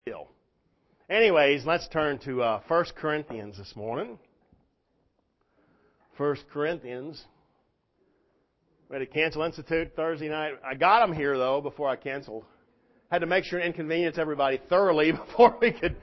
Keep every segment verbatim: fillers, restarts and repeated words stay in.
deal. Anyways, let's turn to uh, First Corinthians this morning. First Corinthians. We had a cancel institute Thursday night. I got them here, though, before I canceled. Had to make sure and inconvenience everybody thoroughly before we could...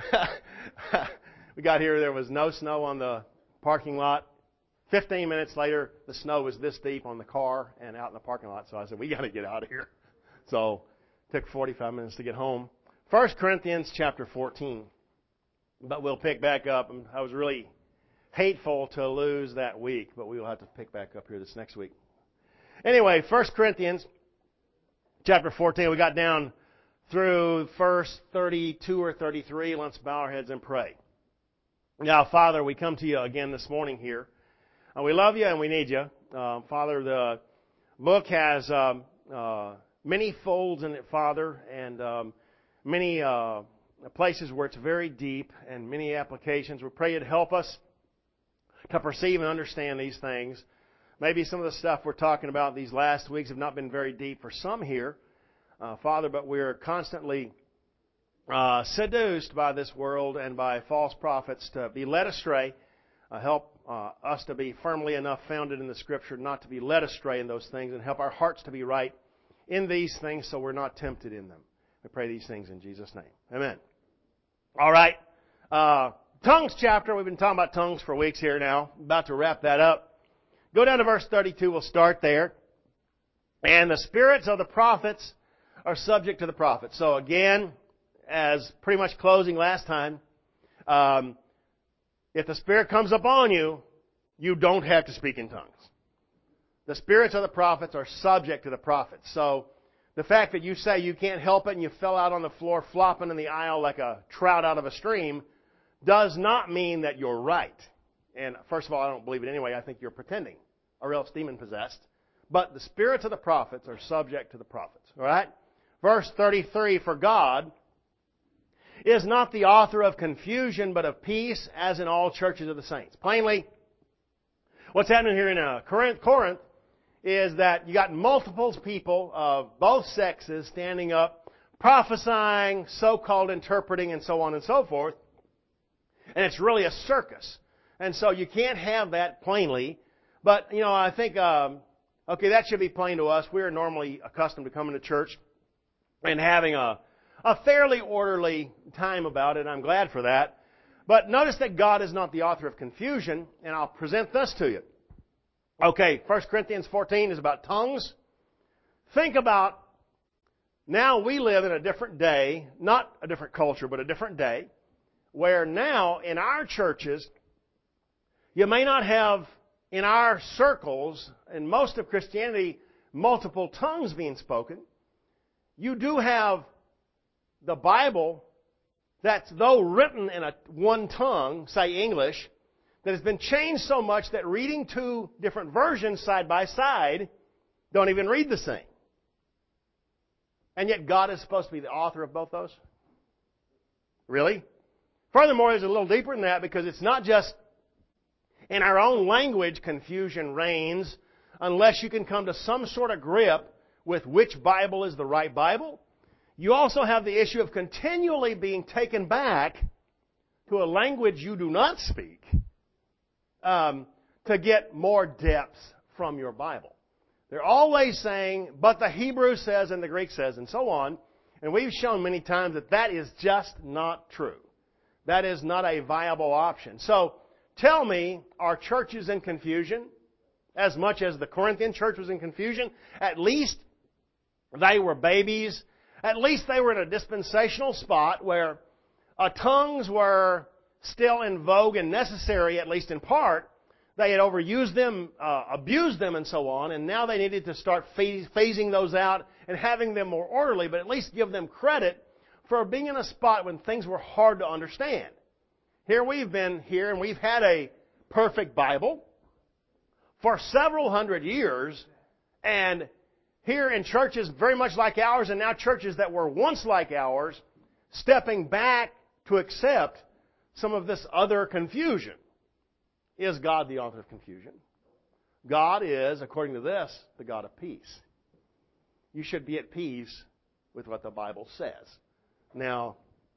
we got here, there was no snow on the parking lot. Fifteen minutes later, the snow was this deep on the car and out in the parking lot. So I said, we got to get out of here. So it took forty-five minutes to get home. First Corinthians chapter fourteen. But we'll pick back up. I was really hateful to lose that week, but we will have to pick back up here this next week. Anyway, First Corinthians chapter fourteen. We got down through verse thirty-two or thirty-three. Let's bow our heads and pray. Now, Father, we come to you again this morning here. Uh, we love you and we need you. Uh, Father, the book has um, uh, many folds in it, Father, and um, many uh, places where it's very deep and many applications. We pray you'd help us to perceive and understand these things. Maybe some of the stuff we're talking about these last weeks have not been very deep for some here, uh, Father, but we're constantly uh, seduced by this world and by false prophets to be led astray. Uh, help uh, us to be firmly enough founded in the Scripture not to be led astray in those things, and help our hearts to be right in these things so we're not tempted in them. We pray these things in Jesus' name. Amen. All right. Uh, tongues chapter. We've been talking about tongues for weeks here now. About to wrap that up. Go down to verse thirty-two. We'll start there. And the spirits of the prophets are subject to the prophets. So again, as pretty much closing last time, um, if the Spirit comes upon you, you don't have to speak in tongues. The spirits of the prophets are subject to the prophets. So the fact that you say you can't help it and you fell out on the floor flopping in the aisle like a trout out of a stream does not mean that you're right. And first of all, I don't believe it anyway. I think you're pretending or else demon-possessed. But the spirits of the prophets are subject to the prophets. All right? Verse thirty-three, for God is not the author of confusion, but of peace, as in all churches of the saints. Plainly, what's happening here in uh, Corinth, Corinth is that you got multiple people of both sexes standing up, prophesying, so-called interpreting, and so on and so forth. And it's really a circus. And so you can't have that plainly. But, you know, I think, um, okay, that should be plain to us. We're normally accustomed to coming to church and having a A fairly orderly time about it. I'm glad for that. But notice that God is not the author of confusion, and I'll present this to you. Okay, First Corinthians fourteen is about tongues. Think about, now we live in a different day, not a different culture, but a different day, where now in our churches, you may not have in our circles, in most of Christianity, multiple tongues being spoken. You do have the Bible that's, though written in a one tongue, say English, that has been changed so much that reading two different versions side by side don't even read the same. And yet God is supposed to be the author of both those? Really? Furthermore, it's a little deeper than that, because it's not just in our own language confusion reigns unless you can come to some sort of grip with which Bible is the right Bible. You also have the issue of continually being taken back to a language you do not speak um, to get more depth from your Bible. They're always saying, but the Hebrew says and the Greek says and so on. And we've shown many times that that is just not true. That is not a viable option. So tell me, are churches in confusion as much as the Corinthian church was in confusion? At least they were babies. At least they were in a dispensational spot where uh, tongues were still in vogue and necessary, at least in part. They had overused them, uh, abused them, and so on, and now they needed to start phasing those out and having them more orderly, but at least give them credit for being in a spot when things were hard to understand. Here we've been here, and we've had a perfect Bible for several hundred years, and here in churches very much like ours, and now churches that were once like ours, stepping back to accept some of this other confusion. Is God the author of confusion? God is, according to this, the God of peace. You should be at peace with what the Bible says. Now,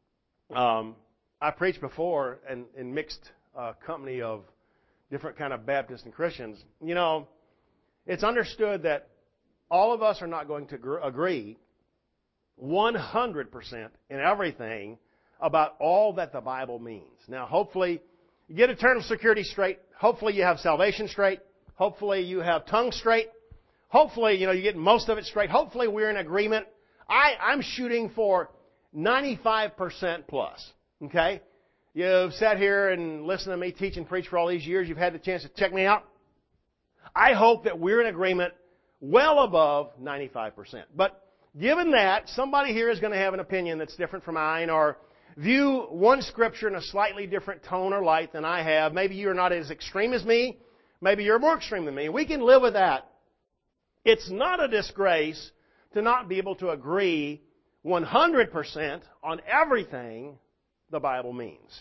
Um, I preached before in, in mixed uh, company of different kind of Baptists and Christians. You know, it's understood that all of us are not going to gr- agree one hundred percent in everything about all that the Bible means. Now, hopefully, you get eternal security straight. Hopefully, you have salvation straight. Hopefully, you have tongue straight. Hopefully, you know, you get most of it straight. Hopefully, we're in agreement. I, I'm shooting for ninety-five percent plus. Okay? You've sat here and listened to me teach and preach for all these years. You've had the chance to check me out. I hope that we're in agreement well above ninety-five percent. But given that, somebody here is going to have an opinion that's different from mine, or view one Scripture in a slightly different tone or light than I have. Maybe you're not as extreme as me. Maybe you're more extreme than me. We can live with that. It's not a disgrace to not be able to agree one hundred percent on everything the Bible means.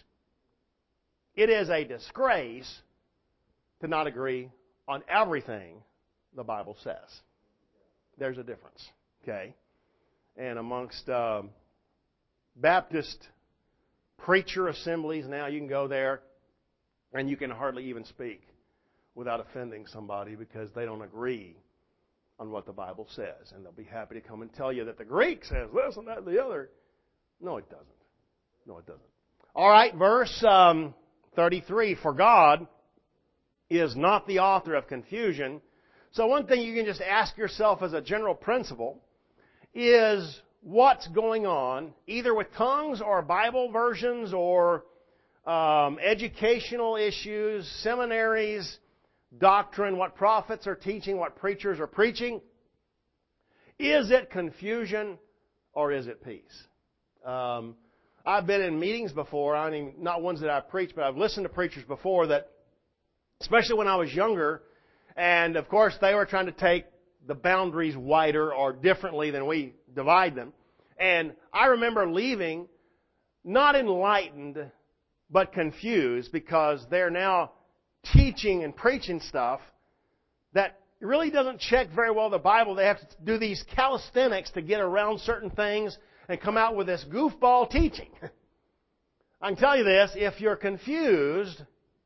It is a disgrace to not agree on everything the Bible says. There's a difference. Okay? And amongst uh, Baptist preacher assemblies, now you can go there and you can hardly even speak without offending somebody because they don't agree on what the Bible says. And they'll be happy to come and tell you that the Greek says this and that and the other. No, it doesn't. No, it doesn't. All right, verse um, thirty-three. For God is not the author of confusion. So one thing you can just ask yourself as a general principle is what's going on, either with tongues or Bible versions or um, educational issues, seminaries, doctrine, what prophets are teaching, what preachers are preaching. Is it confusion or is it peace? Um, I've been in meetings before, I mean, not ones that I've preached, but I've listened to preachers before that, especially when I was younger, and of course they were trying to take the boundaries wider or differently than we divide them. And I remember leaving not enlightened, but confused because they're now teaching and preaching stuff that really doesn't check very well the Bible. They have to do these calisthenics to get around certain things and come out with this goofball teaching. I can tell you this, if you're confused,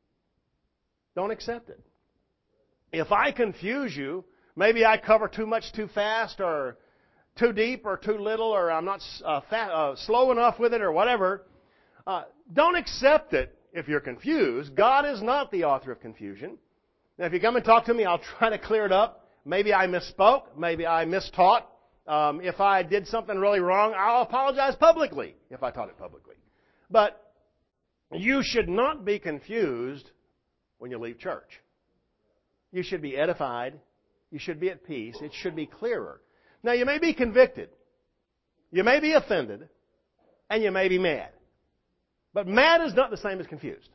don't accept it. If I confuse you, maybe I cover too much too fast or too deep or too little or I'm not uh, fat, uh, slow enough with it or whatever, uh, don't accept it if you're confused. God is not the author of confusion. Now, if you come and talk to me, I'll try to clear it up. Maybe I misspoke. Maybe I mistaught. Um, if I did something really wrong, I'll apologize publicly if I taught it publicly. But you should not be confused when you leave church. You should be edified. You should be at peace. It should be clearer. Now, you may be convicted. You may be offended. And you may be mad. But mad is not the same as confused.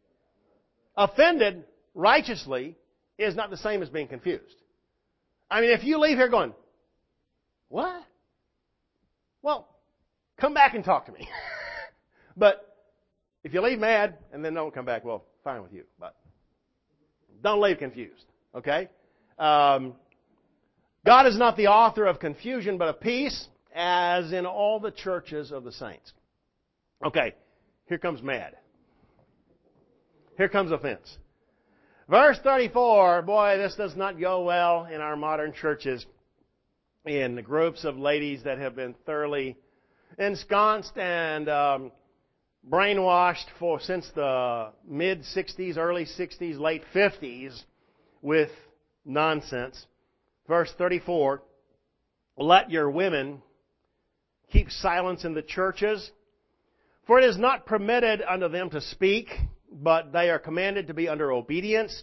Offended righteously is not the same as being confused. I mean, if you leave here going, what? Well, come back and talk to me. But if you leave mad and then don't come back, well, fine with you. But don't leave confused. Okay? Um, God is not the author of confusion, but of peace, as in all the churches of the saints. Okay, here comes mad. Here comes offense. Verse thirty-four, boy, this does not go well in our modern churches. In the groups of ladies that have been thoroughly ensconced and um, brainwashed for since the mid-sixties, early sixties, late fifties with nonsense. Verse thirty-four, let your women keep silence in the churches, for it is not permitted unto them to speak, but they are commanded to be under obedience,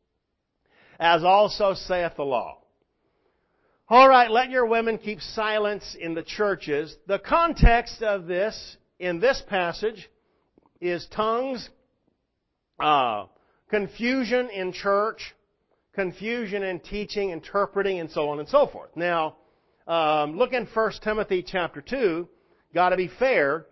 as also saith the law. All right, let your women keep silence in the churches. The context of this, in this passage, is tongues, uh, confusion in church, confusion in teaching, interpreting, and so on and so forth. Now, um, look in First Timothy chapter two. Got to be fair,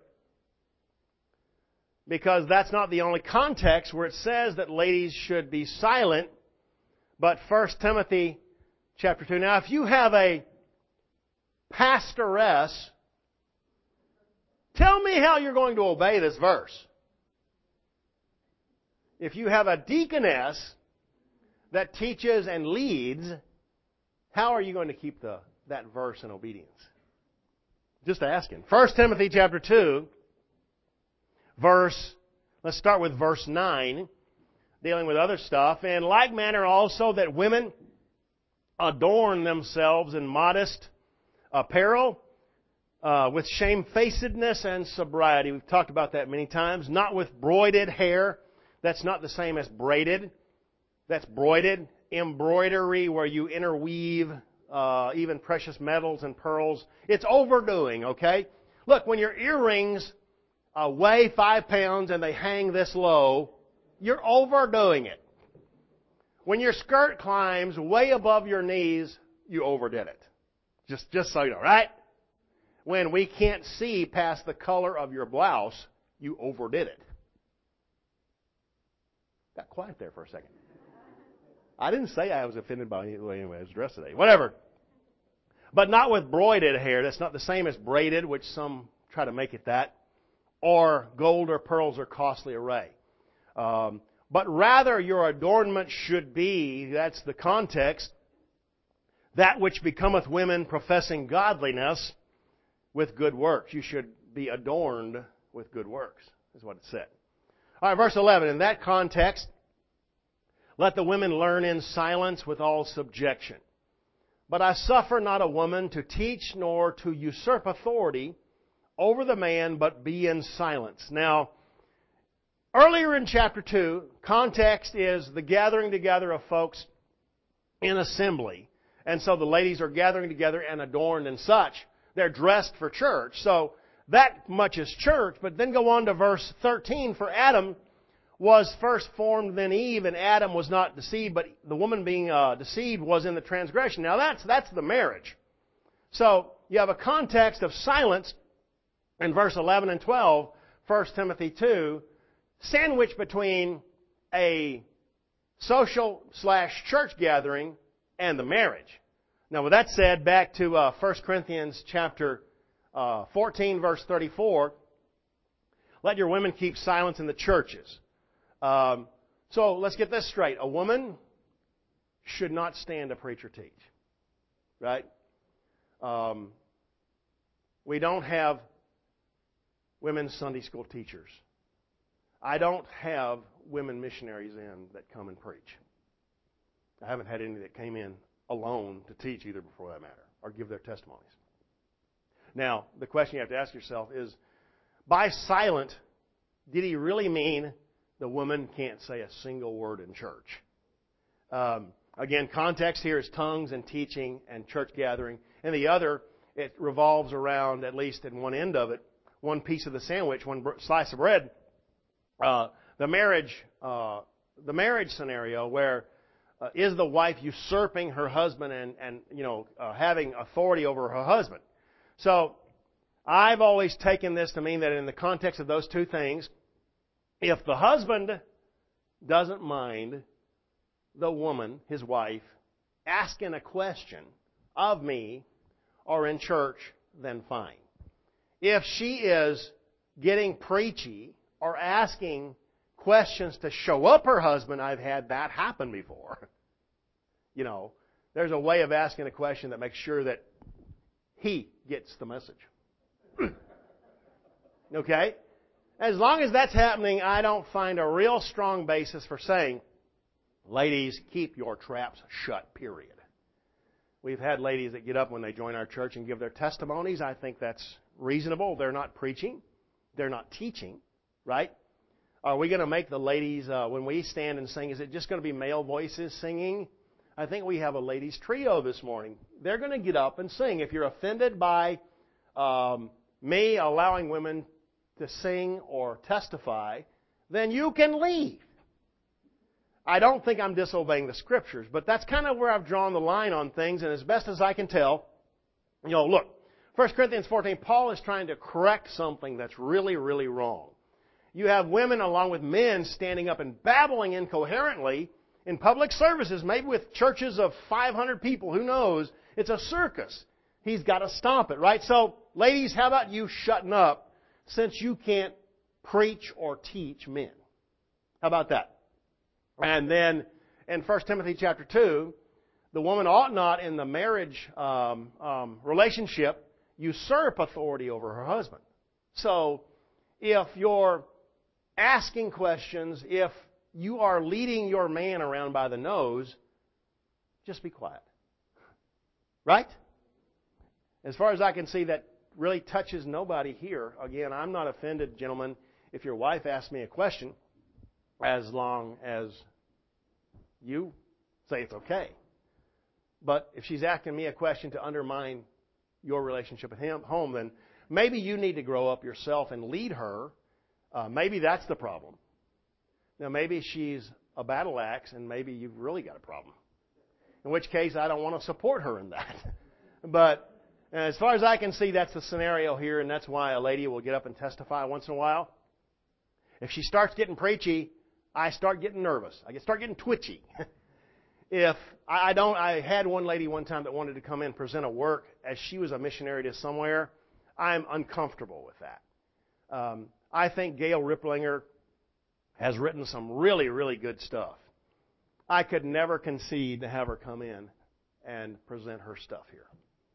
because that's not the only context where it says that ladies should be silent. But First Timothy chapter two. Now, if you have a pastoress Tell me how you're going to obey this verse. If you have a deaconess that teaches and leads, how are you going to keep the, that verse in obedience? Just asking. First Timothy chapter two, verse, let's start with verse nine, dealing with other stuff. In like manner also that women adorn themselves in modest apparel, uh, with shamefacedness and sobriety. We've talked about that many times. Not with broided hair. That's not the same as braided. That's broided. Embroidery, where you interweave uh, even precious metals and pearls. It's overdoing, okay? Look, when your earrings uh, weigh five pounds and they hang this low, you're overdoing it. When your skirt climbs way above your knees, you overdid it. Just, just so you know, right? When we can't see past the color of your blouse, you overdid it. Got quiet there for a second. I didn't say I was offended by the way I was dressed today. Whatever. But not with broided hair. That's not the same as braided, which some try to make it that. Or gold or pearls or costly array. Um, but rather your adornment should be, that's the context, that which becometh women professing godliness with good works. You should be adorned with good works, is what it said. All right, verse eleven. In that context, let the women learn in silence with all subjection. But I suffer not a woman to teach nor to usurp authority over the man, but be in silence. Now, earlier in chapter two, context is the gathering together of folks in assembly. And so the ladies are gathering together and adorned and such. They're dressed for church. So that much is church. But then go on to verse thirteen. For Adam was first formed, then Eve, and Adam was not deceived, but the woman being uh, deceived was in the transgression. Now that's that's the marriage. So you have a context of silence in verse eleven and twelve, First Timothy two, sandwiched between a social slash church gathering and the marriage. Now, with that said, back to uh, First Corinthians chapter uh, fourteen, verse thirty-four. Let your women keep silence in the churches. Um, so let's get this straight. A woman should not stand to preach or teach. Right? Um, we don't have women's Sunday school teachers. I don't have women missionaries in that come and preach. I haven't had any that came in alone to teach either, before that matter, or give their testimonies. Now, the question you have to ask yourself is, by silent, did he really mean the woman can't say a single word in church? Um, again, context here is tongues and teaching and church gathering. And the other, it revolves around, at least at one end of it, one piece of the sandwich, one slice of bread, uh, the marriage, uh, the marriage scenario where Uh, is the wife usurping her husband and, and you know, uh, having authority over her husband? So, I've always taken this to mean that in the context of those two things, if the husband doesn't mind the woman, his wife, asking a question of me or in church, then fine. If she is getting preachy or asking questions to show up her husband, I've had that happen before. You know, there's a way of asking a question that makes sure that he gets the message. Okay? As long as that's happening, I don't find a real strong basis for saying, ladies, keep your traps shut, period. We've had ladies that get up when they join our church and give their testimonies. I think that's reasonable. They're not preaching. They're not teaching, right? Are we going to make the ladies, uh, when we stand and sing, is it just going to be male voices singing? I think we have a ladies trio this morning. They're going to get up and sing. If you're offended by um, me allowing women to sing or testify, then you can leave. I don't think I'm disobeying the Scriptures, but that's kind of where I've drawn the line on things, and as best as I can tell, you know, look, First Corinthians fourteen, Paul is trying to correct something that's really, really wrong. You have women along with men standing up and babbling incoherently in public services, maybe with churches of five hundred people, who knows? It's a circus. He's got to stop it, right? So, ladies, how about you shutting up since you can't preach or teach men. How about that? And then in First Timothy chapter two, the woman ought not in the marriage um, um, relationship usurp authority over her husband. So if you're asking questions, if you are leading your man around by the nose, just be quiet. Right? As far as I can see, that really touches nobody here. Again, I'm not offended, gentlemen, if your wife asks me a question, as long as you say it's okay. But if she's asking me a question to undermine your relationship with him, home, then maybe you need to grow up yourself and lead her. Uh, maybe that's the problem. Now, maybe she's a battle axe, and maybe you've really got a problem. In which case, I don't want to support her in that. But as far as I can see, that's the scenario here, and that's why a lady will get up and testify once in a while. If she starts getting preachy, I start getting nervous. I start getting twitchy. If I don't, I had one lady one time that wanted to come in and present a work as she was a missionary to somewhere. I'm uncomfortable with that. Um, I think Gail Riplinger has written some really, really good stuff. I could never concede to have her come in and present her stuff here.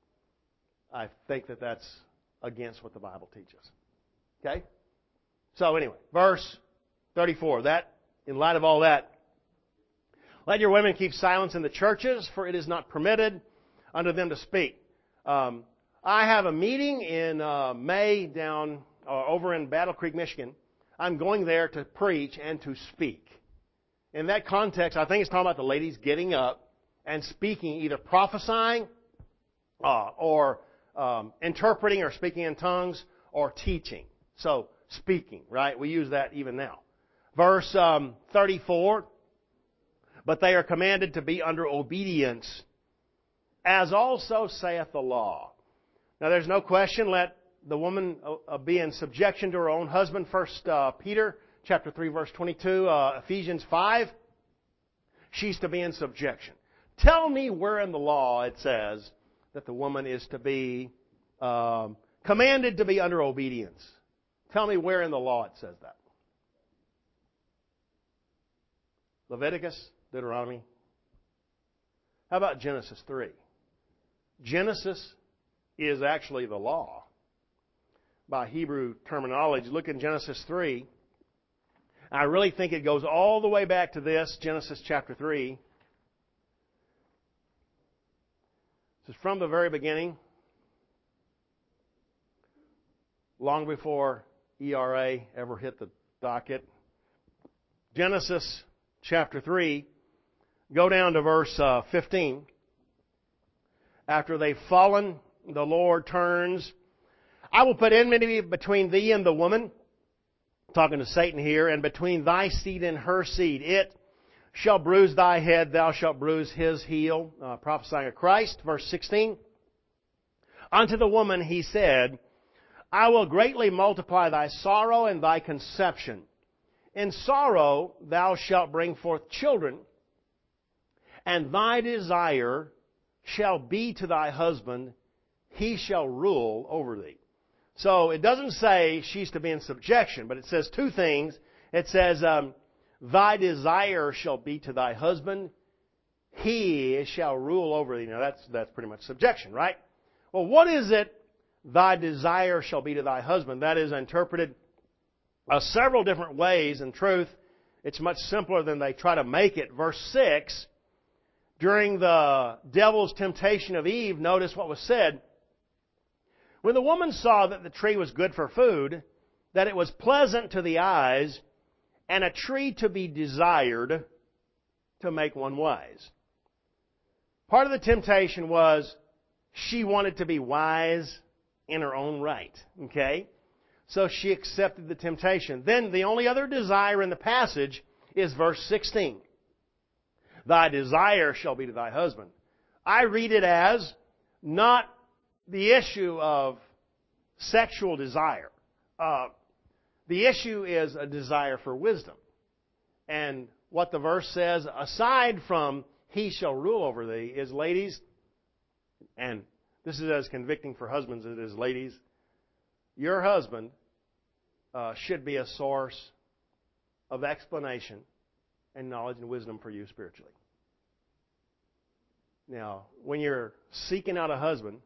I think that that's against what the Bible teaches. Okay? So anyway, verse thirty-four. That, in light of all that, let your women keep silence in the churches, for it is not permitted unto them to speak. Um, I have a meeting in uh, May down uh, over in Battle Creek, Michigan. I'm going there to preach and to speak. In that context, I think it's talking about the ladies getting up and speaking, either prophesying uh, or um, interpreting or speaking in tongues or teaching. So, speaking, right? We use that even now. Verse um, thirty-four, but they are commanded to be under obedience, as also saith the law. Now, there's no question, let the woman uh, be in subjection to her own husband. First uh, Peter chapter three, verse twenty-two, uh, Ephesians five, she's to be in subjection. Tell me where in the law it says that the woman is to be um, commanded to be under obedience. Tell me where in the law it says that. Leviticus, Deuteronomy. How about Genesis three? Genesis is actually the law by Hebrew terminology. Look in Genesis three. I really think it goes all the way back to this, Genesis chapter three. This is from the very beginning, long before E R A ever hit the docket. Genesis chapter three, go down to verse uh, fifteen. After they've fallen, the Lord turns. I will put enmity between thee and the woman, talking to Satan here, and between thy seed and her seed. It shall bruise thy head, thou shalt bruise his heel. Uh, prophesying of Christ. Verse sixteen. Unto the woman he said, I will greatly multiply thy sorrow and thy conception. In sorrow thou shalt bring forth children, and thy desire shall be to thy husband, he shall rule over thee. So it doesn't say she's to be in subjection, but it says two things. It says, um, thy desire shall be to thy husband, he shall rule over thee. Now that's that's pretty much subjection, right? Well, what is it, thy desire shall be to thy husband? That is interpreted uh, several different ways. In truth, it's much simpler than they try to make it. Verse six, during the devil's temptation of Eve, notice what was said. When the woman saw that the tree was good for food, that it was pleasant to the eyes, and a tree to be desired to make one wise. Part of the temptation was she wanted to be wise in her own right. Okay? So she accepted the temptation. Then the only other desire in the passage is verse sixteen. Thy desire shall be to thy husband. I read it as not the issue of sexual desire. Uh, the issue is a desire for wisdom. And what the verse says, aside from he shall rule over thee, is, ladies, and this is as convicting for husbands as it is ladies, your husband uh, should be a source of explanation and knowledge and wisdom for you spiritually. Now, when you're seeking out a husband,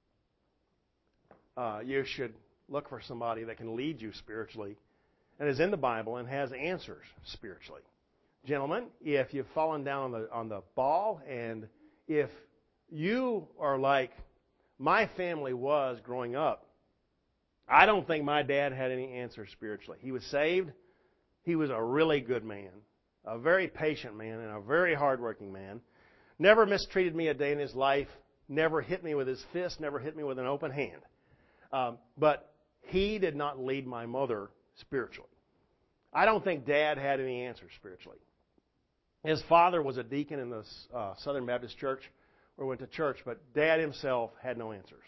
uh, you should look for somebody that can lead you spiritually and is in the Bible and has answers spiritually. Gentlemen, if you've fallen down on the on the ball, and if you are like my family was growing up, I don't think my dad had any answers spiritually. He was saved. He was a really good man, a very patient man, and a very hardworking man. Never mistreated me a day in his life. Never hit me with his fist. Never hit me with an open hand. Um, but he did not lead my mother spiritually. I don't think Dad had any answers spiritually. His father was a deacon in the uh, Southern Baptist Church, where we went to church, but Dad himself had no answers.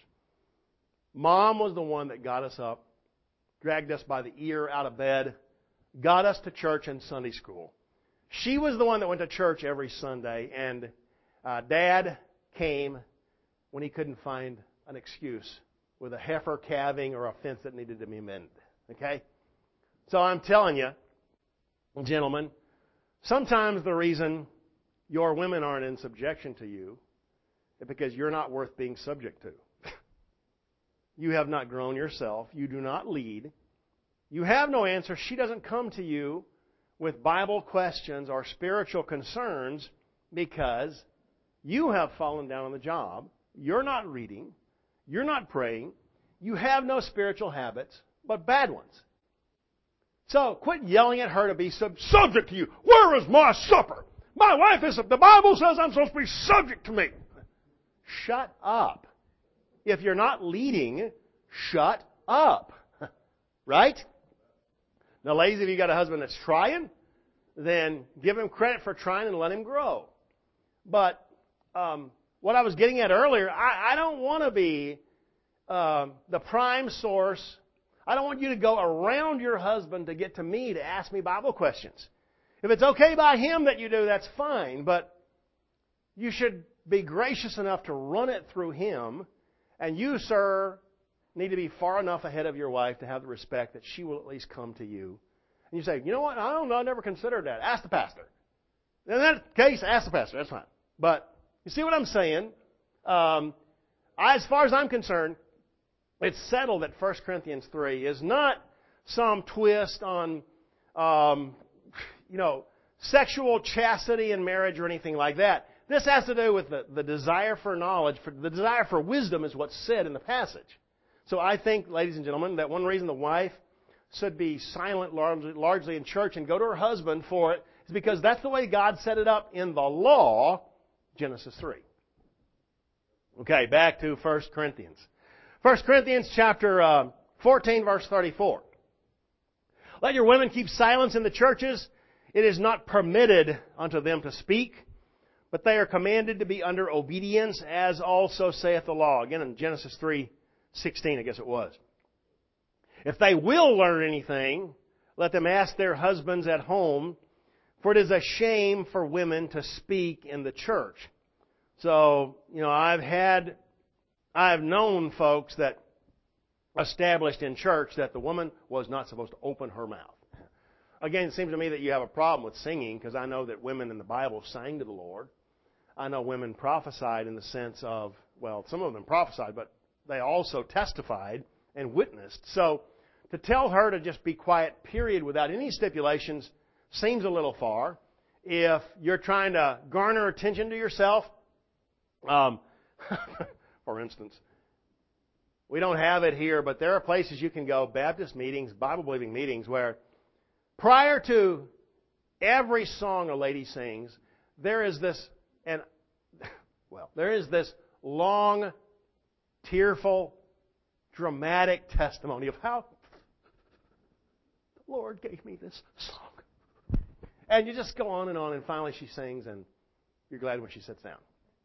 Mom was the one that got us up, dragged us by the ear out of bed, got us to church and Sunday school. She was the one that went to church every Sunday, and uh, Dad came when he couldn't find an excuse with a heifer calving or a fence that needed to be mended. Okay? So I'm telling you, gentlemen, sometimes the reason your women aren't in subjection to you is because you're not worth being subject to. You have not grown yourself. You do not lead. You have no answer. She doesn't come to you with Bible questions or spiritual concerns because you have fallen down on the job. You're not reading. You're not praying. You have no spiritual habits, but bad ones. So quit yelling at her to be sub- subject to you. Where is my supper? My wife is, the Bible says I'm supposed to be subject to me. Shut up. If you're not leading, shut up. Right? Now, ladies, if you got a husband that's trying, then give him credit for trying and let him grow. But um, what I was getting at earlier, I, I don't want to be uh, the prime source. I don't want you to go around your husband to get to me to ask me Bible questions. If it's okay by him that you do, that's fine. But you should be gracious enough to run it through him. And you, sir, need to be far enough ahead of your wife to have the respect that she will at least come to you. And you say, you know what, I don't know, I never considered that. Ask the pastor. In that case, ask the pastor. That's fine. But you see what I'm saying? Um, I, as far as I'm concerned, it's settled that First Corinthians three is not some twist on, um, you know, sexual chastity in marriage or anything like that. This has to do with the, the desire for knowledge. For, the desire for wisdom is what's said in the passage. So I think, ladies and gentlemen, that one reason the wife should be silent largely, largely in church and go to her husband for it is because that's the way God set it up in the law, Genesis three. Okay, back to First Corinthians. First Corinthians chapter uh, fourteen, verse thirty-four. Let your women keep silence in the churches. It is not permitted unto them to speak, but they are commanded to be under obedience, as also saith the law. Again, in Genesis three sixteen, I guess it was. If they will learn anything, let them ask their husbands at home, for it is a shame for women to speak in the church. So, you know, I've had, I've known folks that established in church that the woman was not supposed to open her mouth. Again, it seems to me that you have a problem with singing, because I know that women in the Bible sang to the Lord. I know women prophesied in the sense of, well, some of them prophesied, but they also testified and witnessed. So to tell her to just be quiet, period, without any stipulations, seems a little far. If you're trying to garner attention to yourself, um, for instance, we don't have it here, but there are places you can go, Baptist meetings, Bible-believing meetings, where prior to every song a lady sings, there is this, and well, there is this long, tearful, dramatic testimony of how the Lord gave me this song. And you just go on and on, and finally she sings, and you're glad when she sits down.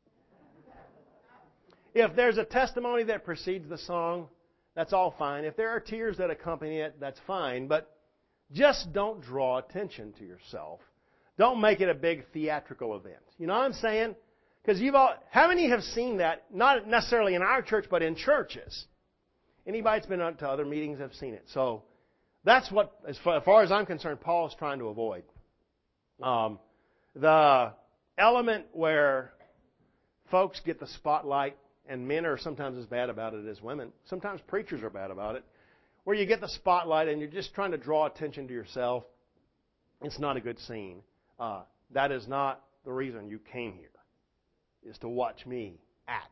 If there's a testimony that precedes the song, that's all fine. If there are tears that accompany it, that's fine. But just don't draw attention to yourself. Don't make it a big theatrical event. You know what I'm saying? Because you've all, how many have seen that? Not necessarily in our church, but in churches. Anybody that's been to other meetings have seen it. So that's what, as far, as far as I'm concerned, Paul is trying to avoid. Um, the element where folks get the spotlight, and men are sometimes as bad about it as women. Sometimes preachers are bad about it. Where you get the spotlight and you're just trying to draw attention to yourself. It's not a good scene. Uh, that is not the reason you came here, is to watch me act.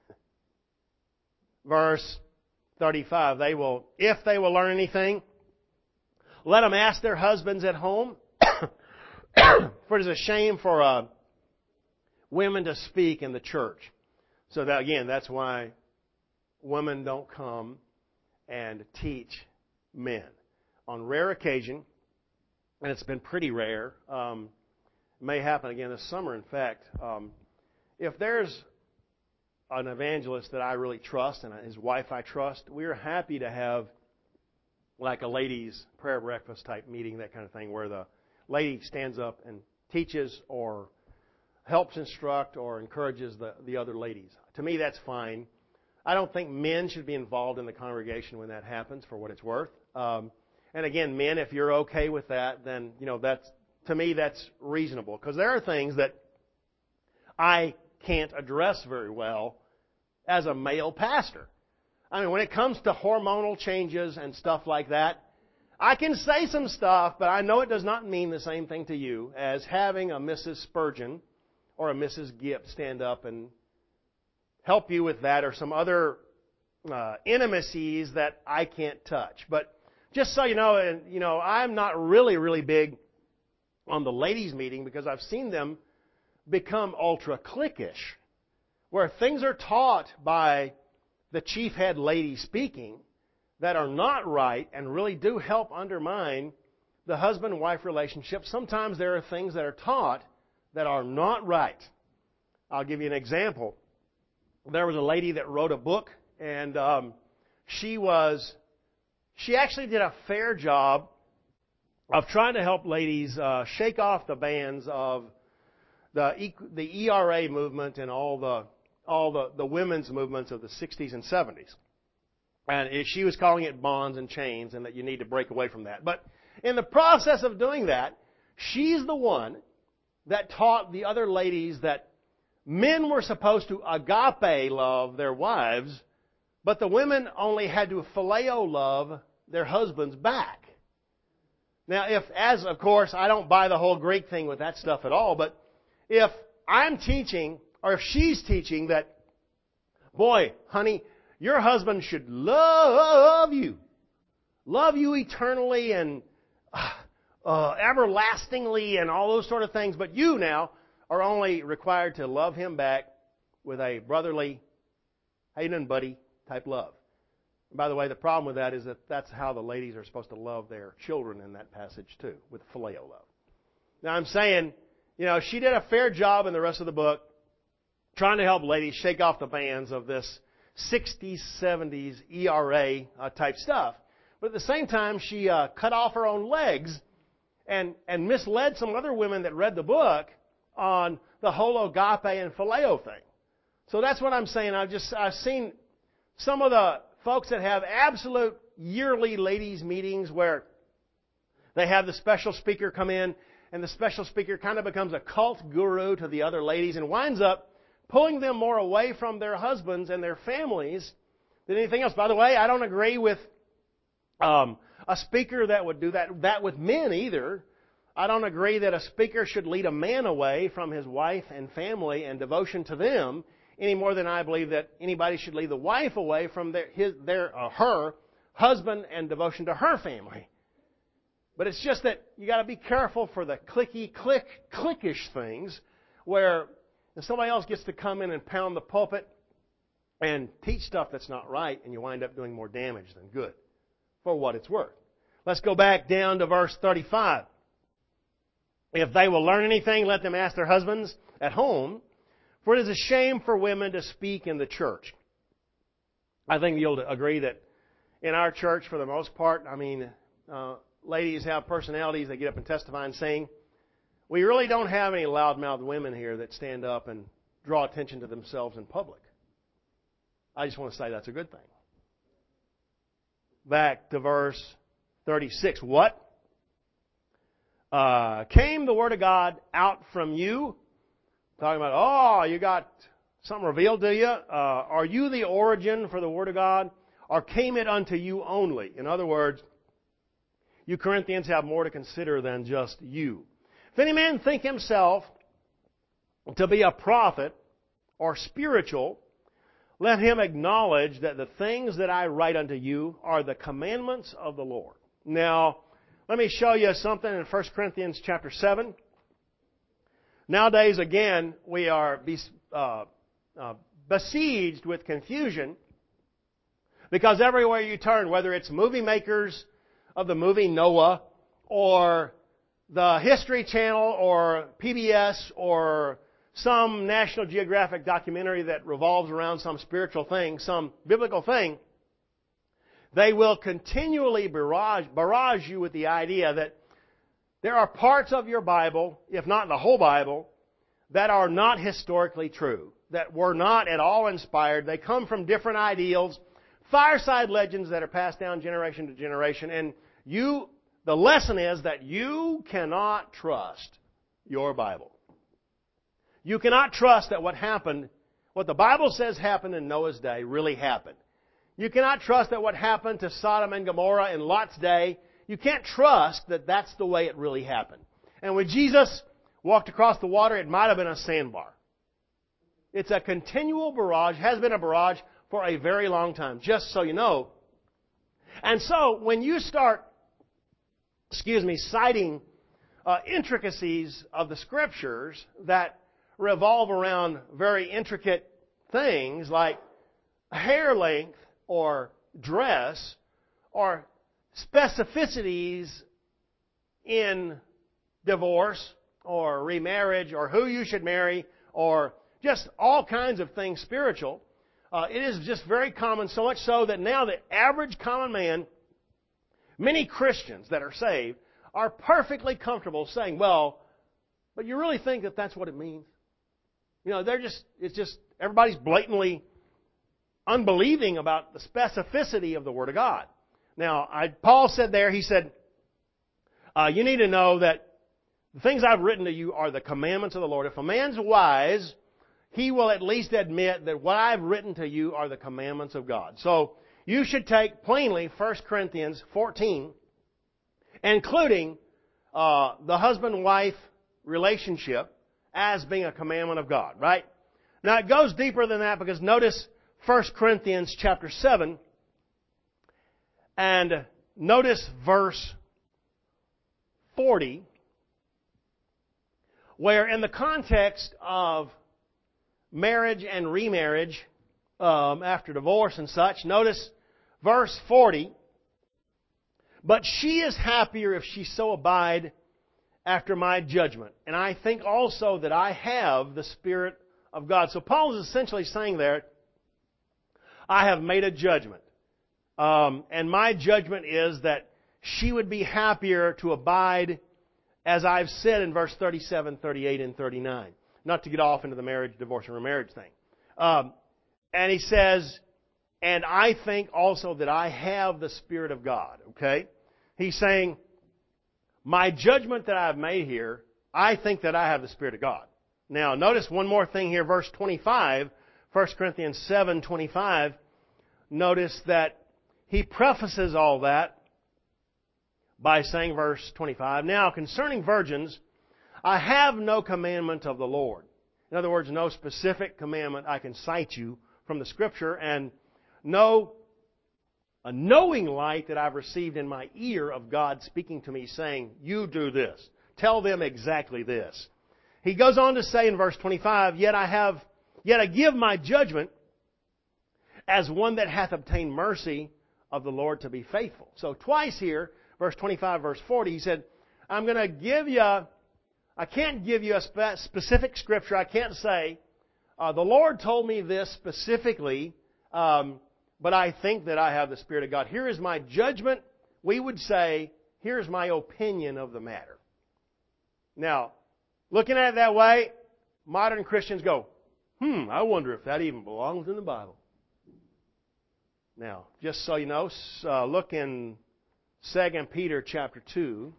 Verse thirty-five, they will, if they will learn anything, let them ask their husbands at home. For it is a shame for uh, women to speak in the church. So that, again, that's why women don't come and teach men. On rare occasion, and it's been pretty rare, um, it may happen again this summer, in fact, um, if there's an evangelist that I really trust and his wife I trust, we're happy to have like a ladies' prayer breakfast type meeting, that kind of thing, where the lady stands up and teaches or helps instruct or encourages the, the other ladies. To me, that's fine. I don't think men should be involved in the congregation when that happens, for what it's worth. Um, and again, men, if you're okay with that, then, you know, that's, to me, that's reasonable. Because there are things that I can't address very well as a male pastor. I mean, when it comes to hormonal changes and stuff like that, I can say some stuff, but I know it does not mean the same thing to you as having a Missus Spurgeon or a Missus Gipp stand up and help you with that, or some other uh, intimacies that I can't touch. But just so you know, and you know, I'm not really, really big on the ladies' meeting, because I've seen them become ultra cliquish, where things are taught by the chief head lady speaking that are not right and really do help undermine the husband-wife relationship. Sometimes there are things that are taught that are not right. I'll give you an example. There was a lady that wrote a book, and um, she was, she actually did a fair job of trying to help ladies uh, shake off the bands of the e, the E R A movement and all the all the, the women's movements of the sixties and seventies. And it, she was calling it bonds and chains, and that you need to break away from that. But in the process of doing that, she's the one that taught the other ladies that men were supposed to agape love their wives, but the women only had to phileo love their husbands back. Now, if, as of course, I don't buy the whole Greek thing with that stuff at all, but if I'm teaching, or if she's teaching that, boy, honey, your husband should love you, love you eternally and uh, everlastingly and all those sort of things, but you now are only required to love him back with a brotherly, how you doing, buddy, type love. And by the way, the problem with that is that that's how the ladies are supposed to love their children in that passage too, with phileo love. Now I'm saying, you know, she did a fair job in the rest of the book trying to help ladies shake off the bands of this sixties, seventies E R A uh, type stuff. But at the same time, she uh, cut off her own legs and, and misled some other women that read the book on the whole agape and phileo thing. So that's what I'm saying. I've just I've seen some of the folks that have absolute yearly ladies' meetings where they have the special speaker come in, and the special speaker kind of becomes a cult guru to the other ladies and winds up pulling them more away from their husbands and their families than anything else. By the way, I don't agree with um, a speaker that would do that, that with men either. I don't agree that a speaker should lead a man away from his wife and family and devotion to them any more than I believe that anybody should lead the wife away from their, his, their, uh, her husband and devotion to her family. But it's just that you got to be careful for the clicky, click, clickish things where if somebody else gets to come in and pound the pulpit and teach stuff that's not right, and you wind up doing more damage than good, for what it's worth. Let's go back down to verse thirty-five. If they will learn anything, let them ask their husbands at home, for it is a shame for women to speak in the church. I think you'll agree that in our church, for the most part, I mean, uh, ladies have personalities. They get up and testify and sing. We really don't have any loudmouth women here that stand up and draw attention to themselves in public. I just want to say that's a good thing. Back to verse thirty-six. What? Uh, came the Word of God out from you? Talking about, oh, you got something revealed to you? Uh, are you the origin for the Word of God? Or came it unto you only? In other words, you Corinthians have more to consider than just you. If any man think himself to be a prophet or spiritual, let him acknowledge that the things that I write unto you are the commandments of the Lord. Now, let me show you something in First Corinthians chapter seven. Nowadays, again, we are uh, uh, besieged with confusion because everywhere you turn, whether it's movie makers of the movie Noah or the History Channel or P B S or some National Geographic documentary that revolves around some spiritual thing, some biblical thing, they will continually barrage, barrage you with the idea that there are parts of your Bible, if not the whole Bible, that are not historically true, that were not at all inspired. They come from different ideals, fireside legends that are passed down generation to generation, and you, the lesson is that you cannot trust your Bible. You cannot trust that what happened, what the Bible says happened in Noah's day, really happened. You cannot trust that what happened to Sodom and Gomorrah in Lot's day, you can't trust that that's the way it really happened. And when Jesus walked across the water, it might have been a sandbar. It's a continual barrage, has been a barrage for a very long time, just so you know. And so, when you start, excuse me, citing uh, intricacies of the Scriptures that revolve around very intricate things like hair length or dress or specificities in divorce or remarriage or who you should marry or just all kinds of things spiritual, uh, it is just very common, so much so that now the average common man, many Christians that are saved, are perfectly comfortable saying, well, but you really think that that's what it means? You know, they're just, it's just, everybody's blatantly unbelieving about the specificity of the Word of God. Now, I, Paul said there, he said, uh, you need to know that the things I've written to you are the commandments of the Lord. If a man's wise, he will at least admit that what I've written to you are the commandments of God. So, you should take plainly First Corinthians fourteen, including uh, the husband-wife relationship as being a commandment of God, right? Now, it goes deeper than that because notice First Corinthians chapter seven, and notice verse forty, where in the context of marriage and remarriage um, after divorce and such, notice verse forty, but she is happier if she so abide after my judgment. And I think also that I have the Spirit of God. So Paul is essentially saying there, I have made a judgment. Um, and my judgment is that she would be happier to abide, as I've said in verse thirty-seven, thirty-eight, and thirty-nine. Not to get off into the marriage, divorce, and remarriage thing. Um, and he says, and I think also that I have the Spirit of God. Okay? He's saying, my judgment that I've made here, I think that I have the Spirit of God. Now, notice one more thing here, verse twenty-five, First Corinthians seven twenty-five. Notice that he prefaces all that by saying, verse twenty-five, now concerning virgins, I have no commandment of the Lord. In other words, no specific commandment I can cite you from the Scripture, and no a knowing light that I've received in my ear of God speaking to me saying, you do this. Tell them exactly this. He goes on to say in verse twenty-five, Yet I have, yet I give my judgment as one that hath obtained mercy of the Lord to be faithful. So twice here, verse twenty-five, verse forty, he said, I'm going to give you, I can't give you a spe- specific scripture. I can't say, uh, the Lord told me this specifically, um, but I think that I have the Spirit of God. Here is my judgment. We would say, here's my opinion of the matter. Now, looking at it that way, modern Christians go, hmm, I wonder if that even belongs in the Bible. Now, just so you know, uh, look in Second Peter chapter two.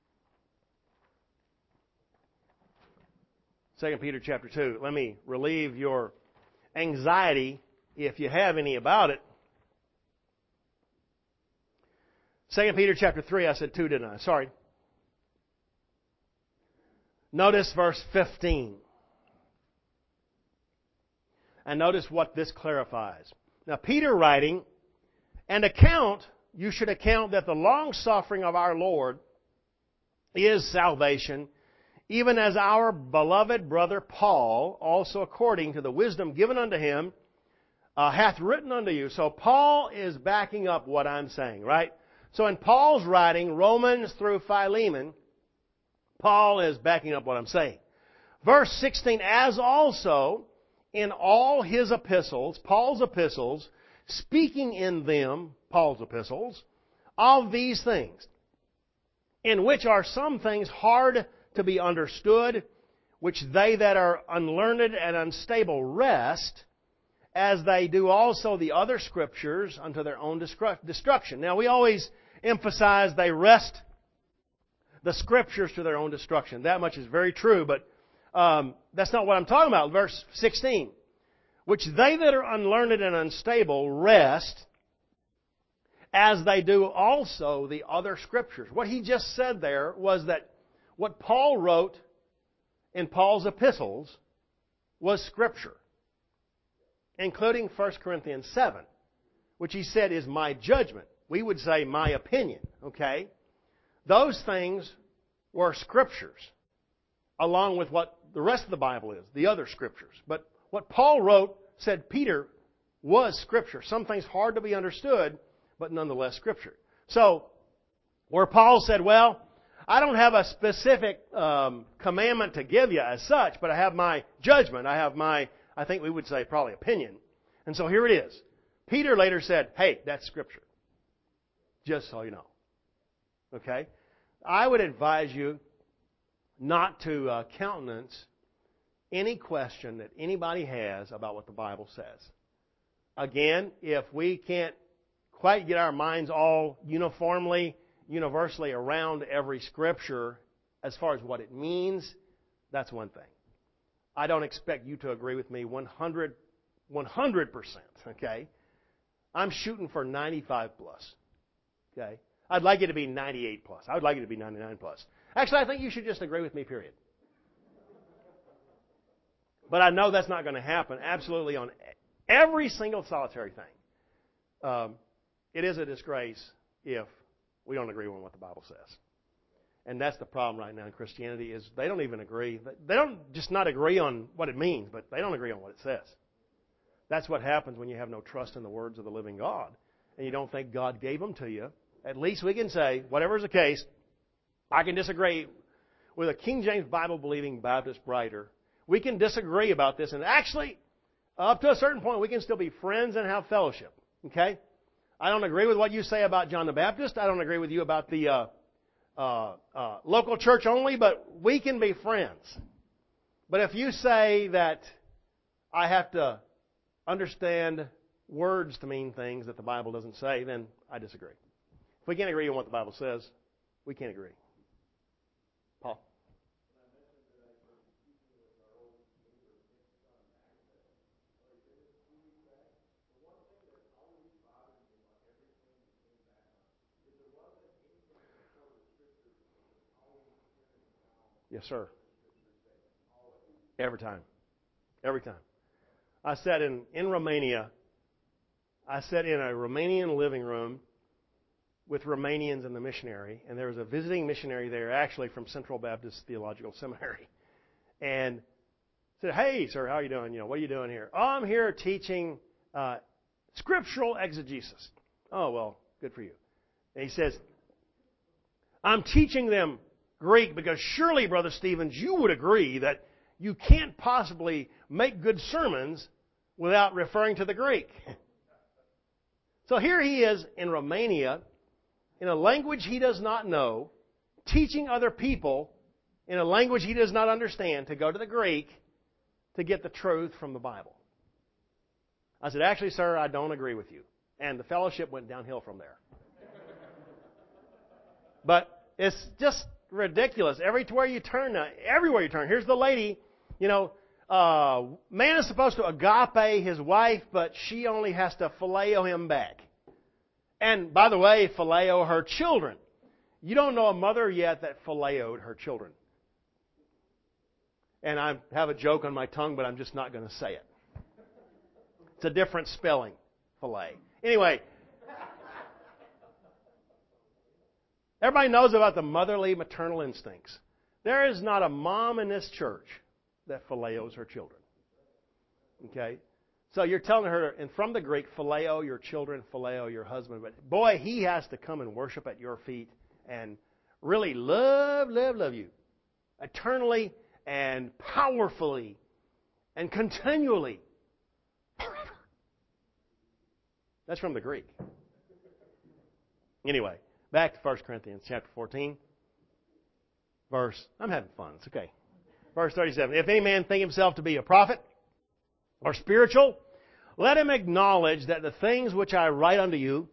Second Peter chapter two. Let me relieve your anxiety, if you have any about it. Second Peter chapter three, I said two, didn't I? Sorry. Notice verse fifteen. And notice what this clarifies. Now, Peter writing, and account, you should account that the long suffering of our Lord is salvation, even as our beloved brother Paul, also according to the wisdom given unto him, uh, hath written unto you. So Paul is backing up what I'm saying, right? So in Paul's writing, Romans through Philemon, Paul is backing up what I'm saying. Verse sixteen, as also in all his epistles, Paul's epistles, speaking in them, Paul's epistles, of these things, in which are some things hard to be understood, which they that are unlearned and unstable wrest, as they do also the other Scriptures unto their own destruction. Now, we always emphasize they wrest the Scriptures to their own destruction. That much is very true, but um, that's not what I'm talking about. Verse sixteen. Which they that are unlearned and unstable wrest, as they do also the other Scriptures. What he just said there was that what Paul wrote in Paul's epistles was Scripture, including First Corinthians seven, which he said is my judgment. We would say my opinion, okay? Those things were Scriptures, along with what the rest of the Bible is, the other Scriptures. But what Paul wrote, said Peter, was Scripture. Some things hard to be understood, but nonetheless Scripture. So, where Paul said, well, I don't have a specific um, commandment to give you as such, but I have my judgment. I have my, I think we would say probably opinion. And so here it is. Peter later said, hey, that's Scripture. Just so you know. Okay? I would advise you not to uh, countenance any question that anybody has about what the Bible says. Again, if we can't quite get our minds all uniformly, universally around every Scripture as far as what it means, that's one thing. I don't expect you to agree with me one hundred, one hundred percent, okay? I'm shooting for ninety-five plus, okay? I'd like it to be ninety-eight plus. I would like it to be ninety-nine plus. Actually, I think you should just agree with me, period. But I know that's not going to happen absolutely on every single solitary thing. Um, it is a disgrace if we don't agree on what the Bible says. And that's the problem right now in Christianity is they don't even agree. They don't just not agree on what it means, but they don't agree on what it says. That's what happens when you have no trust in the words of the living God and you don't think God gave them to you. At least we can say, whatever is the case, I can disagree with a King James Bible-believing Baptist writer. We can disagree about this, and actually, up to a certain point, we can still be friends and have fellowship. Okay? I don't agree with what you say about John the Baptist. I don't agree with you about the uh, uh, uh, local church only, but we can be friends. But if you say that I have to understand words to mean things that the Bible doesn't say, then I disagree. If we can't agree on what the Bible says, we can't agree. Paul? Yes, sir. Every time. Every time. I sat in, in Romania, I sat in a Romanian living room with Romanians and the missionary, and there was a visiting missionary there, actually from Central Baptist Theological Seminary. And said, hey, sir, how are you doing? You know, what are you doing here? Oh, I'm here teaching uh, scriptural exegesis. Oh, well, good for you. And he says, I'm teaching them Greek because surely, Brother Stevens, you would agree that you can't possibly make good sermons without referring to the Greek. So here he is in Romania, in a language he does not know, teaching other people in a language he does not understand to go to the Greek to get the truth from the Bible. I said, actually, sir, I don't agree with you. And the fellowship went downhill from there. But it's just ridiculous. Everywhere you turn now, everywhere you turn. Here's the lady, you know, uh, man is supposed to agape his wife, but she only has to phileo him back. And by the way, phileo her children. You don't know a mother yet that phileoed her children. And I have a joke on my tongue, but I'm just not going to say it. It's a different spelling, fillet. Anyway, everybody knows about the motherly, maternal instincts. There is not a mom in this church that phileos her children. Okay? So you're telling her, and from the Greek, phileo your children, phileo your husband. But boy, he has to come and worship at your feet and really love, love, love you. Eternally and powerfully and continually. Forever. That's from the Greek. Anyway, back to First Corinthians chapter fourteen. Verse, I'm having fun. It's okay. Verse thirty-seven. If any man think himself to be a prophet or spiritual, let him acknowledge that the things which I write unto you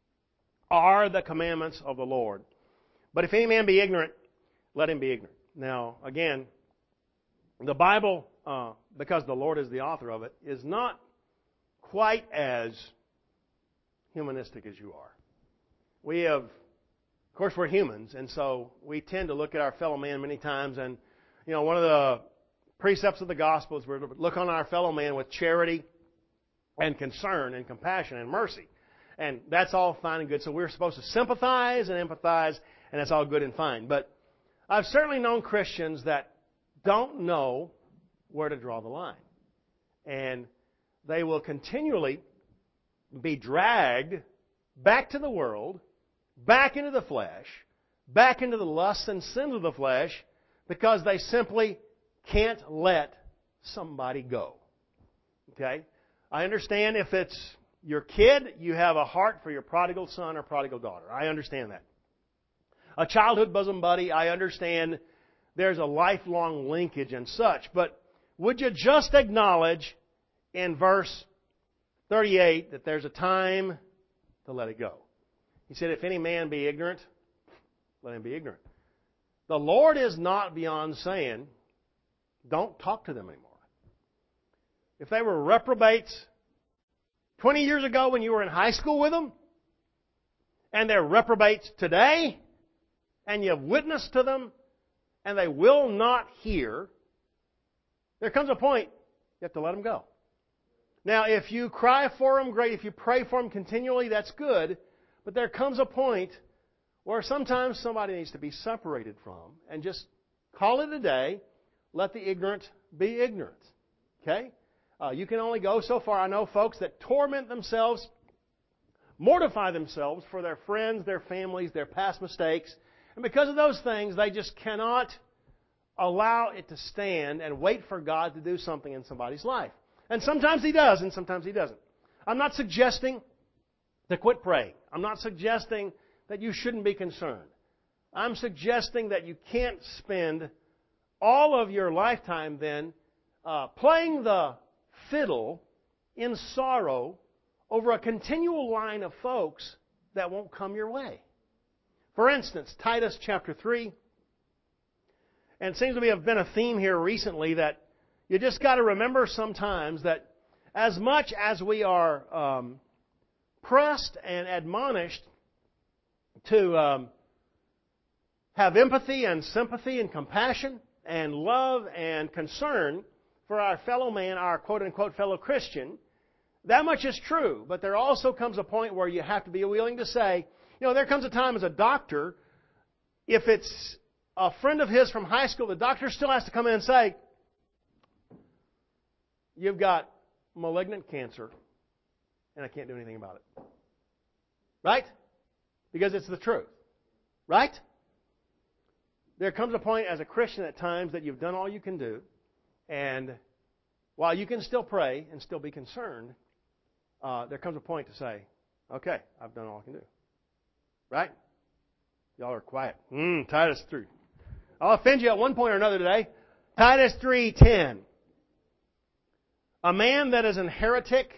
are the commandments of the Lord. But if any man be ignorant, let him be ignorant. Now, again, the Bible, uh, because the Lord is the author of it, is not quite as humanistic as you are. We have, of course, we're humans, and so we tend to look at our fellow man many times. And, you know, one of the precepts of the gospel is we're to look on our fellow man with charity and concern and compassion and mercy. And that's all fine and good. So we're supposed to sympathize and empathize, and that's all good and fine. But I've certainly known Christians that don't know where to draw the line. And they will continually be dragged back to the world, back into the flesh, back into the lusts and sins of the flesh, because they simply can't let somebody go. Okay? I understand if it's your kid, you have a heart for your prodigal son or prodigal daughter. I understand that. A childhood bosom buddy, I understand there's a lifelong linkage and such. But would you just acknowledge in verse thirty-eight that there's a time to let it go? He said, if any man be ignorant, let him be ignorant. The Lord is not beyond saying, don't talk to them anymore. If they were reprobates twenty years ago when you were in high school with them, and they're reprobates today, and you've witnessed to them, and they will not hear, there comes a point you have to let them go. Now, if you cry for them, great. If you pray for them continually, that's good. But there comes a point where sometimes somebody needs to be separated from and just call it a day. Let the ignorant be ignorant. Okay? Uh, you can only go so far. I know folks that torment themselves, mortify themselves for their friends, their families, their past mistakes. And because of those things, they just cannot allow it to stand and wait for God to do something in somebody's life. And sometimes He does, and sometimes He doesn't. I'm not suggesting to quit praying. I'm not suggesting that you shouldn't be concerned. I'm suggesting that you can't spend all of your lifetime then uh, playing the fiddle in sorrow over a continual line of folks that won't come your way. For instance, Titus chapter three, and it seems to be have been a theme here recently that you just got to remember sometimes that as much as we are um, pressed and admonished to um, have empathy and sympathy and compassion and love and concern for our fellow man, our quote-unquote fellow Christian, that much is true. But there also comes a point where you have to be willing to say, you know, there comes a time as a doctor, if it's a friend of his from high school, the doctor still has to come in and say, you've got malignant cancer, and I can't do anything about it. Right? Because it's the truth. Right? There comes a point as a Christian at times that you've done all you can do, and while you can still pray and still be concerned, uh, there comes a point to say, okay, I've done all I can do. Right? Y'all are quiet. Mm, Titus three. I'll offend you at one point or another today. Titus three ten. A man that is an heretic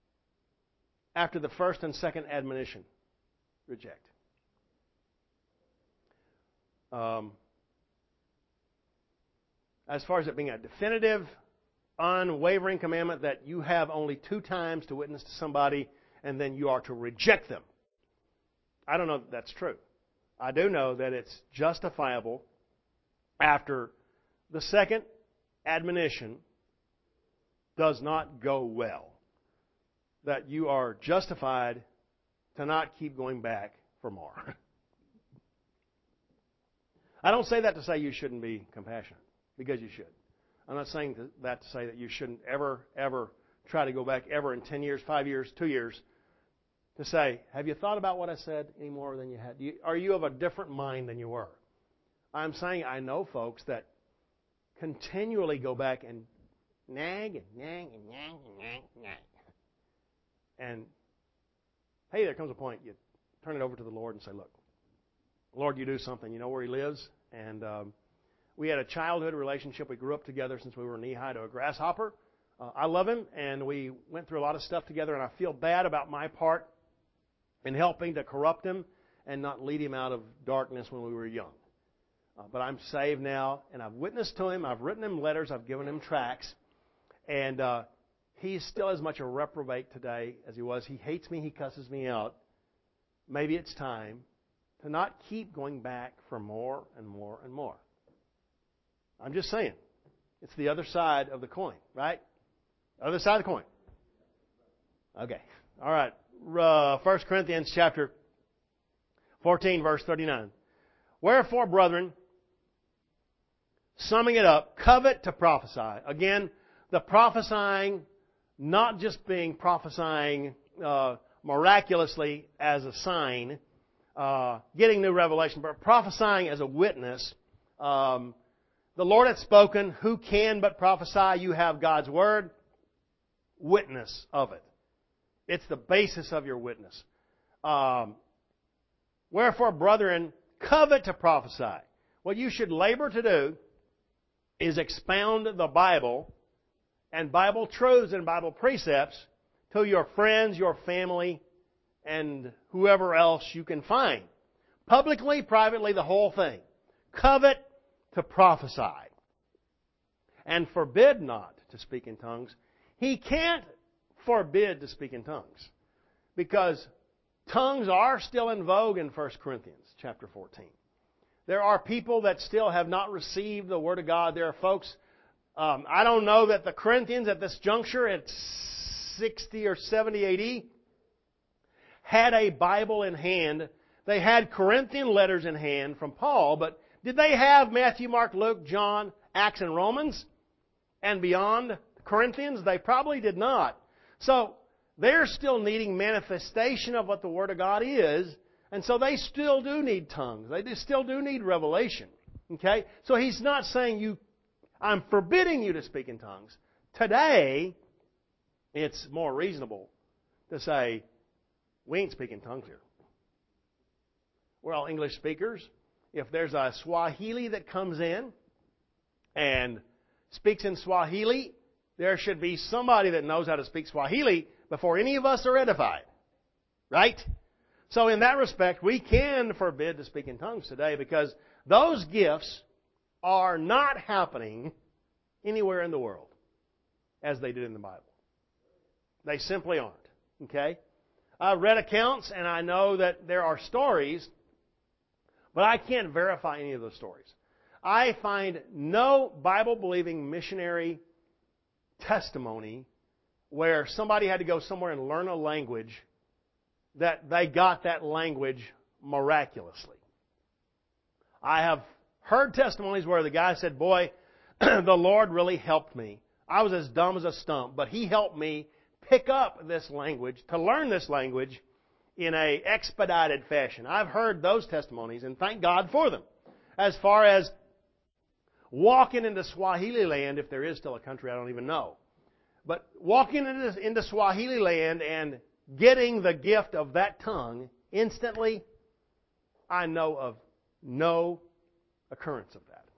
after the first and second admonition, reject. Um, as far as it being a definitive, unwavering commandment that you have only two times to witness to somebody and then you are to reject them. I don't know that that's true. I do know that it's justifiable after the second admonition does not go well. That you are justified to not keep going back for more. I don't say that to say you shouldn't be compassionate, because you should. I'm not saying that to say that you shouldn't ever, ever try to go back ever in ten years, five years, two years, to say, have you thought about what I said any more than you had? Are you of a different mind than you were? I'm saying I know folks that continually go back and nag and nag and nag and nag and nag. And, hey, there comes a point you turn it over to the Lord and say, look, Lord, you do something. You know where He lives. And um, we had a childhood relationship. We grew up together since we were knee-high to a grasshopper. Uh, I love him, and we went through a lot of stuff together, and I feel bad about my part in helping to corrupt him and not lead him out of darkness when we were young. Uh, but I'm saved now, and I've witnessed to him. I've written him letters. I've given him tracts. And uh, he's still as much a reprobate today as he was. He hates me. He cusses me out. Maybe it's time to not keep going back for more and more and more. I'm just saying. It's the other side of the coin, right? Other side of the coin. Okay. All right. Uh, First Corinthians chapter fourteen, verse thirty-nine. Wherefore, brethren, summing it up, covet to prophesy. Again, the prophesying, not just being prophesying uh, miraculously as a sign, uh, getting new revelation, but prophesying as a witness. Um, the Lord hath spoken. Who can but prophesy? You have God's word. Witness of it. It's the basis of your witness. Um, Wherefore, brethren, covet to prophesy. What you should labor to do is expound the Bible and Bible truths and Bible precepts to your friends, your family, and whoever else you can find. Publicly, privately, the whole thing. Covet to prophesy. And forbid not to speak in tongues. He can't forbid to speak in tongues, because tongues are still in vogue in First Corinthians chapter fourteen. There are people that still have not received the Word of God. There are folks, um, I don't know that the Corinthians at this juncture, at sixty or seventy A D, had a Bible in hand. They had Corinthian letters in hand from Paul, but did they have Matthew, Mark, Luke, John, Acts, and Romans? And beyond Corinthians? They probably did not. So, they're still needing manifestation of what the Word of God is, and so they still do need tongues. They still do need revelation. Okay? So he's not saying you, I'm forbidding you to speak in tongues. Today, it's more reasonable to say, we ain't speaking tongues here. We're all English speakers. If there's a Swahili that comes in and speaks in Swahili, there should be somebody that knows how to speak Swahili before any of us are edified. Right? So in that respect, we can forbid to speak in tongues today, because those gifts are not happening anywhere in the world as they did in the Bible. They simply aren't. Okay? I've read accounts, and I know that there are stories, but I can't verify any of those stories. I find no Bible-believing missionary testimony where somebody had to go somewhere and learn a language that they got that language miraculously. I have heard testimonies where the guy said, boy, the Lord really helped me. I was as dumb as a stump, but He helped me pick up this language, to learn this language in a expedited fashion. I've heard those testimonies, and thank God for them. As far as walking into Swahili land, if there is still a country, I don't even know. But walking into, into Swahili land and getting the gift of that tongue instantly, I know of no occurrence of that.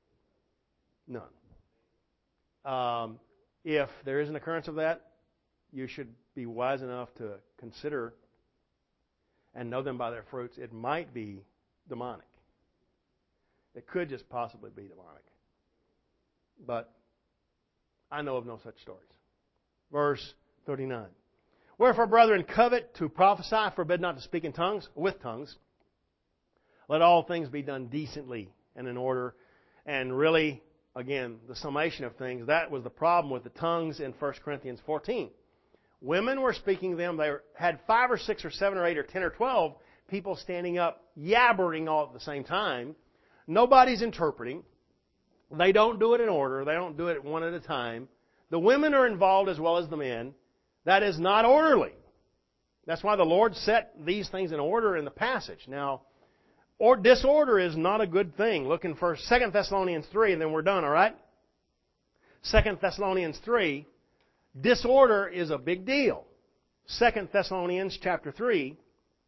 None. Um, if there is an occurrence of that, you should be wise enough to consider and know them by their fruits. It might be demonic. It could just possibly be demonic. But I know of no such stories. Verse thirty-nine. Wherefore, brethren, covet to prophesy, forbid not to speak in tongues, with tongues. Let all things be done decently and in order. And really, again, the summation of things, that was the problem with the tongues in First Corinthians fourteen. Women were speaking them. They had five or six or seven or eight or ten or twelve people standing up, yabbering all at the same time. Nobody's interpreting. They don't do it in order. They don't do it one at a time. The women are involved as well as the men. That is not orderly. That's why the Lord set these things in order in the passage. Now, or disorder is not a good thing. Look in first, Second Thessalonians three, and then we're done, all right? Second Thessalonians three, disorder is a big deal. Second Thessalonians chapter three.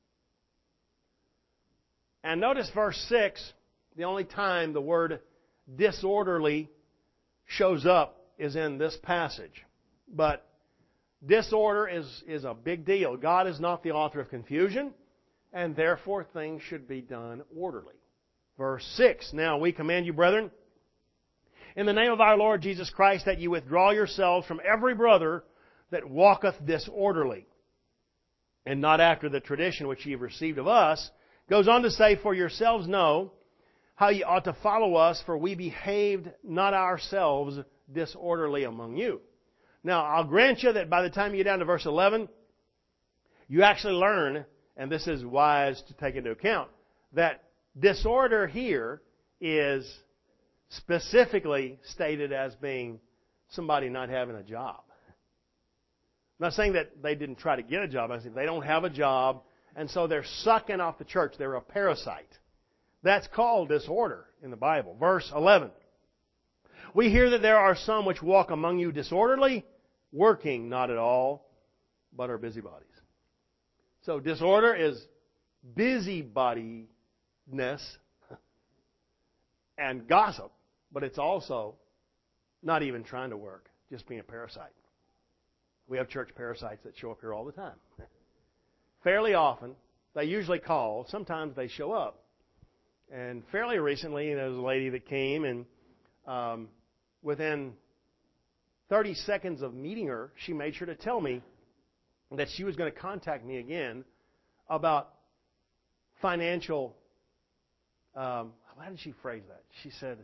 And notice verse six, the only time the word disorderly shows up is in this passage. But disorder is, is a big deal. God is not the author of confusion, and therefore things should be done orderly. Verse six, now we command you, brethren, in the name of our Lord Jesus Christ, that you withdraw yourselves from every brother that walketh disorderly, and not after the tradition which ye have received of us. Goes on to say, for yourselves know how ye ought to follow us, for we behaved not ourselves disorderly among you. Now, I'll grant you that by the time you get down to verse eleven, you actually learn, and this is wise to take into account, that disorder here is specifically stated as being somebody not having a job. I'm not saying that they didn't try to get a job. I'm saying they don't have a job, and so they're sucking off the church. They're a parasite. That's called disorder in the Bible. Verse eleven. We hear that there are some which walk among you disorderly, working not at all, but are busybodies. So disorder is busybodiness and gossip, but it's also not even trying to work, just being a parasite. We have church parasites that show up here all the time. Fairly often, they usually call. Sometimes they show up. And fairly recently, there was a lady that came, and um, within thirty seconds of meeting her, she made sure to tell me that she was going to contact me again about financial. Um, how did she phrase that? She said,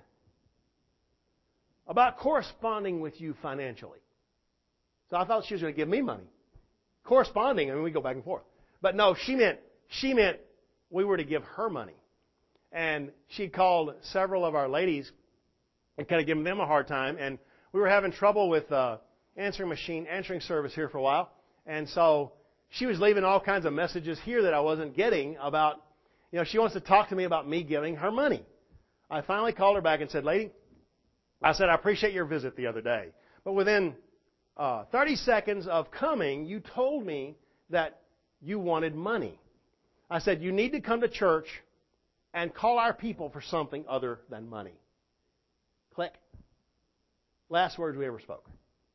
about corresponding with you financially. So I thought she was going to give me money. Corresponding, I mean, we go back and forth. But no, she meant she meant we were to give her money. And she called several of our ladies and kind of giving them a hard time. And we were having trouble with uh, answering machine, answering service here for a while. And so she was leaving all kinds of messages here that I wasn't getting about, you know, she wants to talk to me about me giving her money. I finally called her back and said, lady, I said, I appreciate your visit the other day. But within uh, thirty seconds of coming, you told me that you wanted money. I said, you need to come to church and call our people for something other than money. Click. Last words we ever spoke.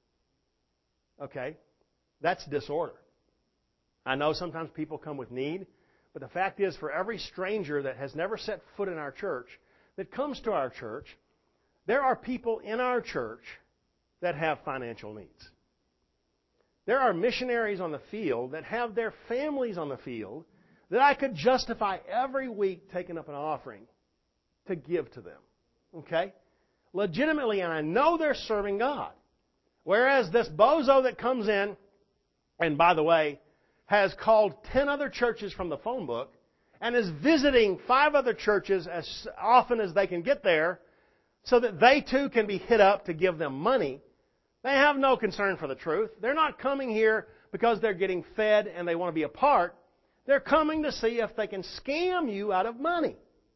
Okay? That's disorder. I know sometimes people come with need, but the fact is, for every stranger that has never set foot in our church, that comes to our church, there are people in our church that have financial needs. There are missionaries on the field that have their families on the field that I could justify every week taking up an offering to give to them. Okay? Legitimately, and I know they're serving God. Whereas this bozo that comes in, and by the way, has called ten other churches from the phone book, and is visiting five other churches as often as they can get there, so that they too can be hit up to give them money. They have no concern for the truth. They're not coming here because they're getting fed and they want to be a part. They're coming to see if they can scam you out of money.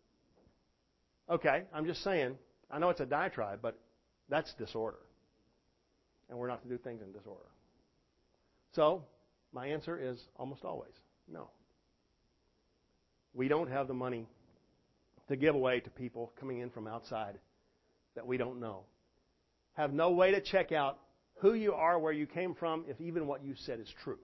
Okay, I'm just saying, I know it's a diatribe, but that's disorder. And we're not to do things in disorder. So, my answer is almost always no. We don't have the money to give away to people coming in from outside that we don't know. Have no way to check out who you are, where you came from, if even what you said is true.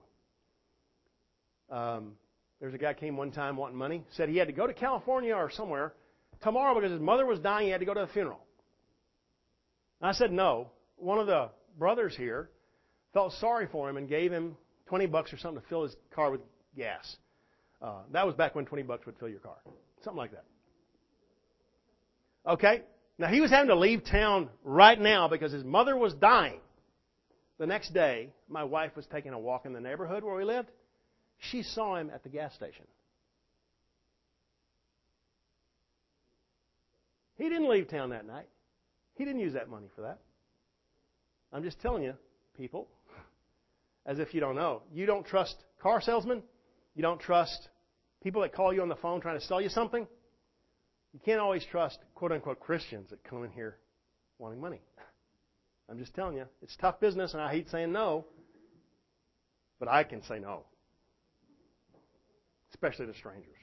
Um, there's a guy came one time wanting money. Said he had to go to California or somewhere tomorrow because his mother was dying. He had to go to the funeral. And I said no. One of the brothers here felt sorry for him and gave him twenty bucks or something to fill his car with gas. Uh, that was back when twenty bucks would fill your car. Something like that. Okay? Now, he was having to leave town right now because his mother was dying. The next day, my wife was taking a walk in the neighborhood where we lived. She saw him at the gas station. He didn't leave town that night. He didn't use that money for that. I'm just telling you, people, as if you don't know. You don't trust car salesmen. You don't trust people that call you on the phone trying to sell you something. You can't always trust quote-unquote Christians that come in here wanting money. I'm just telling you, it's tough business, and I hate saying no, but I can say no, especially to strangers.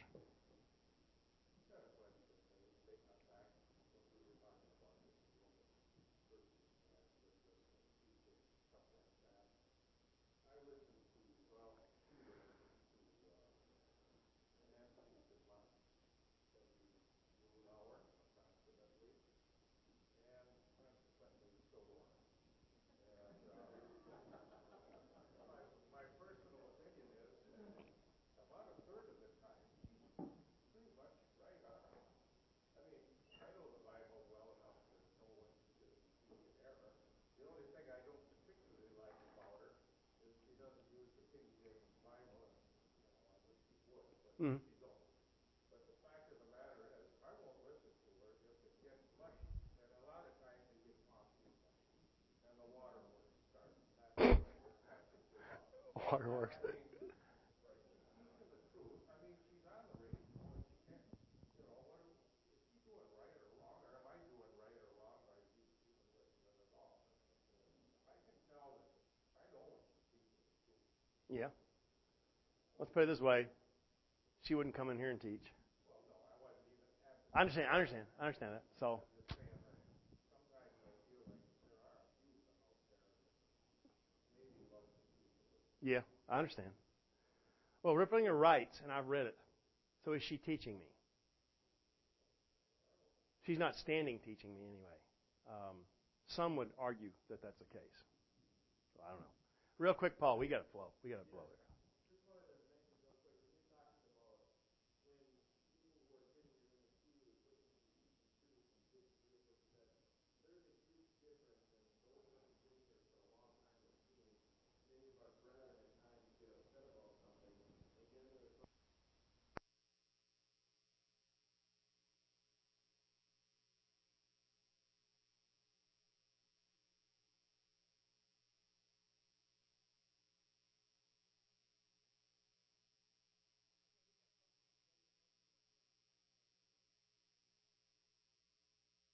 Mm-hmm. Waterworks. Yeah. Let's put it this way. She wouldn't come in here and teach. I understand. I understand. I understand that. So. Yeah, I understand. Well, Ripplinger writes, and I've read it. So is she teaching me? She's not standing teaching me anyway. Um, some would argue that that's the case. So I don't know. Real quick, Paul, we got to flow. We got to flow here.